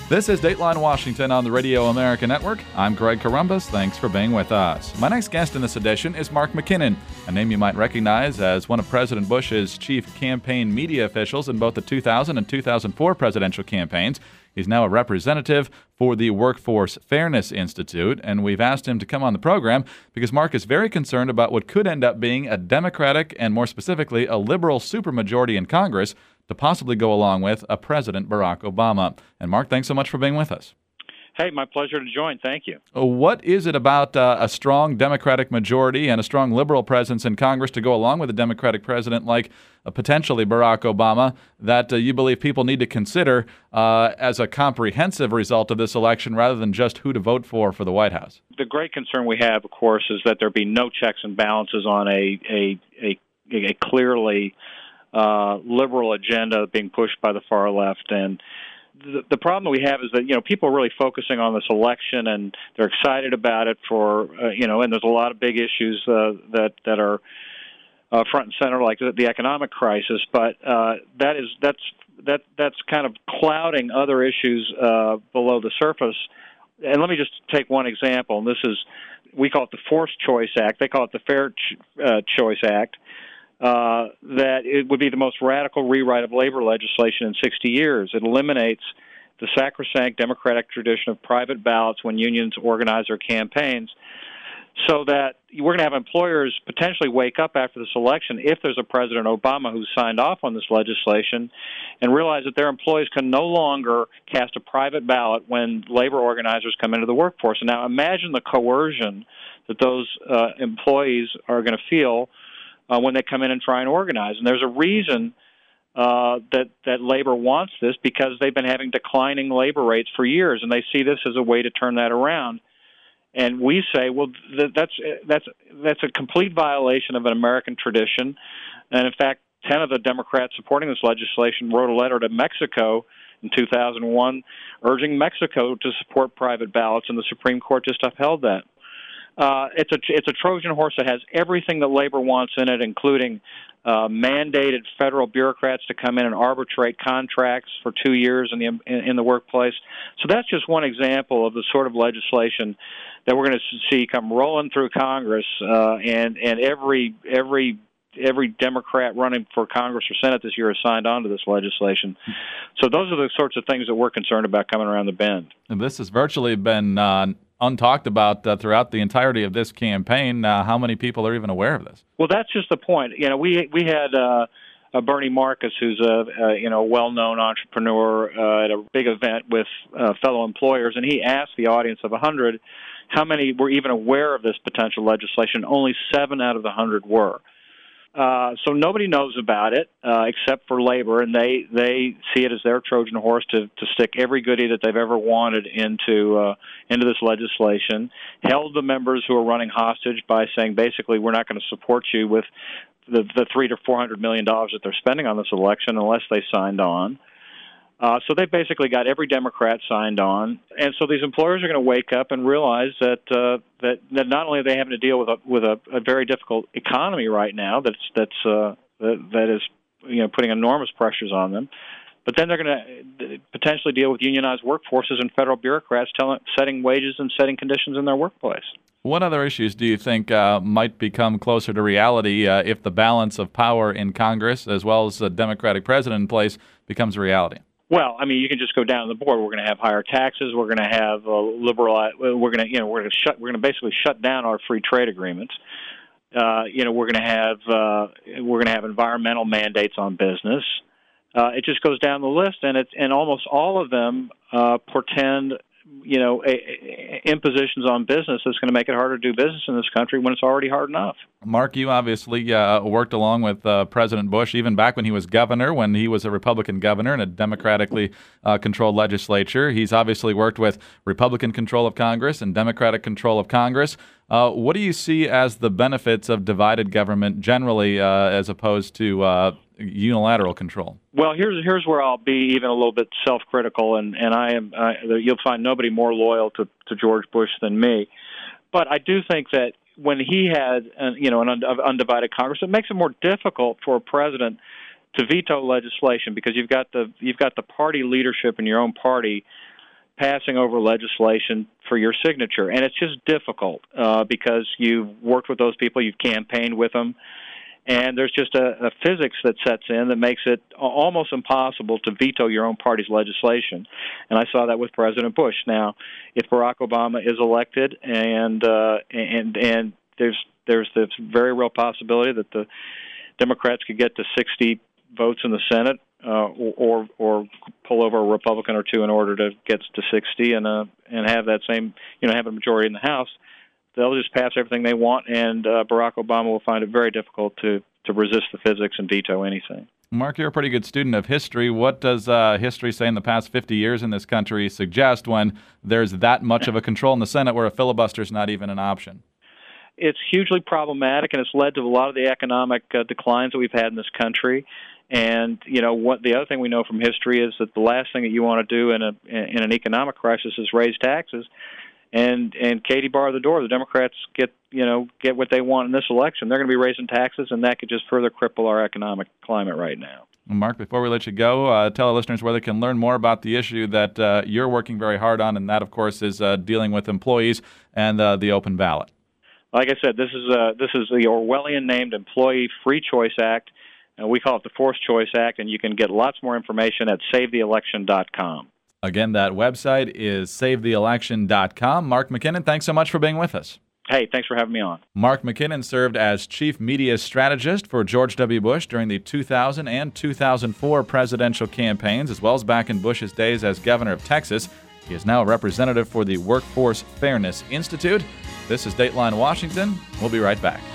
This is Dateline Washington on the Radio America Network. I'm Greg Corombos. Thanks for being with us. My next guest in this edition is Mark McKinnon, a name you might recognize as one of President Bush's chief campaign media officials in both the 2000 and 2004 presidential campaigns. He's now a representative for the Workforce Fairness Institute, and we've asked him to come on the program because Mark is very concerned about what could end up being a Democratic and, more specifically, a liberal supermajority in Congress to possibly go along with a President Barack Obama. And Mark, thanks so much for being with us. Hey, my pleasure to join. Thank you. What is it about a strong Democratic majority and a strong liberal presence in Congress to go along with a Democratic president like potentially Barack Obama that you believe people need to consider as a comprehensive result of this election rather than just who to vote for the White House? The great concern we have, of course, is that there be no checks and balances on a clearly liberal agenda being pushed by the far left. And the problem we have is that, people are really focusing on this election and they're excited about it for, and there's a lot of big issues that are front and center, like the economic crisis. But that's kind of clouding other issues below the surface. And let me just take one example. And we call it the Forced Choice Act. They call it the Fair Choice Act. That it would be the most radical rewrite of labor legislation in 60 years. It eliminates the sacrosanct democratic tradition of private ballots when unions organize their campaigns, so that we're going to have employers potentially wake up after this election, if there's a President Obama who's signed off on this legislation, and realize that their employees can no longer cast a private ballot when labor organizers come into the workforce. And now imagine the coercion that those employees are going to feel when they come in and try and organize. And there's a reason that labor wants this, because they've been having declining labor rates for years, and they see this as a way to turn that around. And we say, well, that's a complete violation of an American tradition. And in fact, 10 of the Democrats supporting this legislation wrote a letter to Mexico in 2001 urging Mexico to support private ballots, and the Supreme Court just upheld that. It's a Trojan horse that has everything that labor wants in it, including mandated federal bureaucrats to come in and arbitrate contracts for 2 years in the workplace. So that's just one example of the sort of legislation that we're going to see come rolling through Congress, and every Democrat running for Congress or Senate this year has signed on to this legislation. So those are the sorts of things that we're concerned about coming around the bend. And this has virtually been untalked about throughout the entirety of this campaign. How many people are even aware of this? Well, that's just the point. We had Bernie Marcus, who's a well-known entrepreneur, at a big event with fellow employers, and he asked the audience of 100 how many were even aware of this potential legislation. Only 7 out of the 100 were. So nobody knows about it except for labor, and they see it as their Trojan horse to stick every goodie that they've ever wanted into this legislation. Held the members who are running hostage by saying, basically, we're not going to support you with the $300 to $400 million that they're spending on this election unless they signed on. So they basically got every Democrat signed on, and so these employers are going to wake up and realize that not only are they having to deal with a very difficult economy right now that is putting enormous pressures on them, but then they're going to potentially deal with unionized workforces and federal bureaucrats setting wages and setting conditions in their workplace. What other issues do you think might become closer to reality if the balance of power in Congress, as well as a Democratic president in place, becomes a reality? Well, I mean, you can just go down the board. We're going to have higher taxes. We're going to have We're going to basically shut down our free trade agreements. We're going to have environmental mandates on business. It just goes down the list, and almost all of them portend impositions on business that's going to make it harder to do business in this country when it's already hard enough. Mark, you obviously worked along with President Bush even back when he was governor, when he was a Republican governor in a democratically controlled legislature. He's obviously worked with Republican control of Congress and Democratic control of Congress. What do you see as the benefits of divided government generally as opposed to unilateral control? Well, here's where I'll be even a little bit self-critical, and you'll find nobody more loyal to George Bush than me. But I do think that when he had an undivided Congress, it makes it more difficult for a president to veto legislation because you've got the party leadership in your own party passing over legislation for your signature. And it's just difficult because you've worked with those people, you've campaigned with them, and there's just a physics that sets in that makes it almost impossible to veto your own party's legislation. And I saw that with President Bush. Now, if Barack Obama is elected, and there's this very real possibility that the Democrats could get to 60 votes in the Senate, or pull over a Republican or two in order to get to 60 and have that same, have a majority in the House. They'll just pass everything they want, and Barack Obama will find it very difficult to resist the physics and veto anything. Mark, you're a pretty good student of history. What does history say in the past 50 years in this country suggest when there's that much of a control in the Senate where a filibuster is not even an option? It's hugely problematic, and it's led to a lot of the economic declines that we've had in this country. And what the other thing we know from history is that the last thing that you want to do in an economic crisis is raise taxes. And Katie barred the door. The Democrats get what they want in this election. They're going to be raising taxes, and that could just further cripple our economic climate right now. Mark, before we let you go, tell our listeners where they can learn more about the issue that you're working very hard on, and that, of course, is dealing with employees and the open ballot. Like I said, this is the Orwellian-named Employee Free Choice Act, and we call it the Forced Choice Act, and you can get lots more information at SaveTheElection.com. Again, that website is SaveTheElection.com. Mark McKinnon, thanks so much for being with us. Hey, thanks for having me on. Mark McKinnon served as chief media strategist for George W. Bush during the 2000 and 2004 presidential campaigns, as well as back in Bush's days as governor of Texas. He is now a representative for the Workforce Fairness Institute. This is Dateline Washington. We'll be right back.